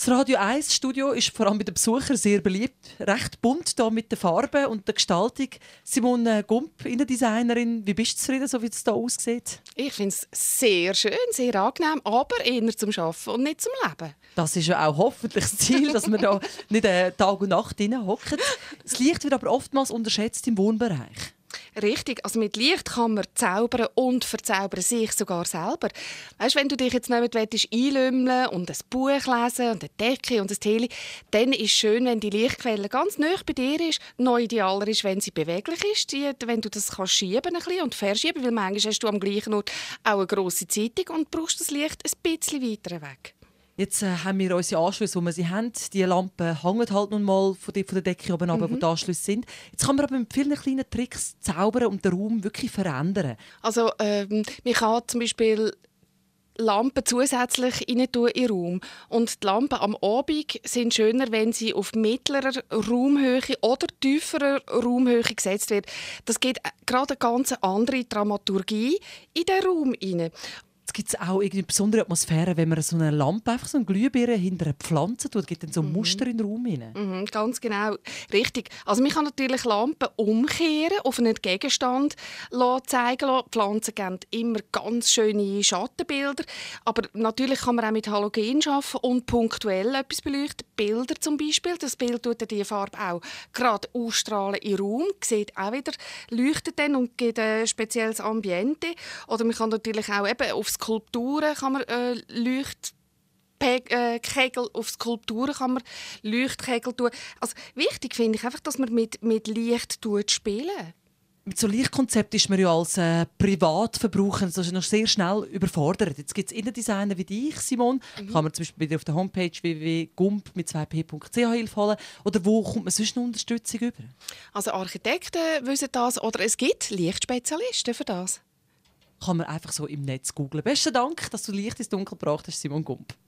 Das Radio 1 Studio ist vor allem bei den Besuchern sehr beliebt. Recht bunt hier mit den Farben und der Gestaltung. Simone Gump, Innendesignerin, wie bist du zufrieden, so wie es hier aussieht? Ich finde es sehr schön, sehr angenehm, aber eher zum Arbeiten und nicht zum Leben. Das ist ja auch hoffentlich das Ziel, dass wir da nicht Tag und Nacht drin hocken. Das Licht wird aber oftmals unterschätzt im Wohnbereich. Richtig, also mit Licht kann man zaubern und verzaubern sich sogar selber. Weißt, wenn du dich jetzt nicht einlümmeln und ein Buch lesen und eine Decke und ein Tele, dann ist es schön, wenn die Lichtquelle ganz nah bei dir ist. Noch idealer ist, wenn sie beweglich ist, wenn du das kannst schieben und verschieben, weil manchmal hast du am gleichen Ort auch eine grosse Zeitung und brauchst das Licht ein bisschen weiter weg. Jetzt haben wir unsere Anschlüsse, wo wir sie haben. Die Lampen hängen halt nun mal von der Decke oben runter, wo die Anschlüsse sind. Jetzt kann man aber mit vielen kleinen Tricks zaubern und den Raum wirklich verändern. Also man kann zum Beispiel Lampen zusätzlich in den Raum. Und die Lampen am Abend sind schöner, wenn sie auf mittlerer Raumhöhe oder tieferer Raumhöhe gesetzt werden. Das gibt gerade eine ganz andere Dramaturgie in den Raum hinein. Es gibt auch eine besondere Atmosphäre, wenn man so eine Lampe, einfach so eine Glühbirne hinter eine Pflanze tut. Es gibt dann so ein Muster in den Raum hinein. Ganz genau, richtig. Also man kann natürlich Lampen umkehren, auf einen Gegenstand zeigen lassen. Pflanzen geben immer ganz schöne Schattenbilder. Aber natürlich kann man auch mit Halogen arbeiten und punktuell etwas beleuchten. Bilder zum Beispiel. Das Bild tut die Farbe auch gerade ausstrahlen in den Raum. Sieht auch wieder, leuchtet dann und gibt ein spezielles Ambiente. Oder man kann natürlich auch eben auf Skulpturen kann man Kegel, auf Skulpturen kann man Leuchtkegel tun. Also wichtig finde ich einfach, dass man mit Licht spielen. Mit so Lichtkonzept ist man ja als Privatverbraucher noch sehr schnell überfordert. Jetzt gibt es Innendesigner wie dich, Simone. Kann man zum Beispiel bei dir auf der Homepage www.gump mit 2p.ch Hilfe holen. Oder wo kommt man sonst noch Unterstützung über? Also Architekten wissen das oder es gibt Lichtspezialisten für das. Kann man einfach so im Netz googlen. Besten Dank, dass du Licht ins Dunkel gebracht hast, Simone Gump.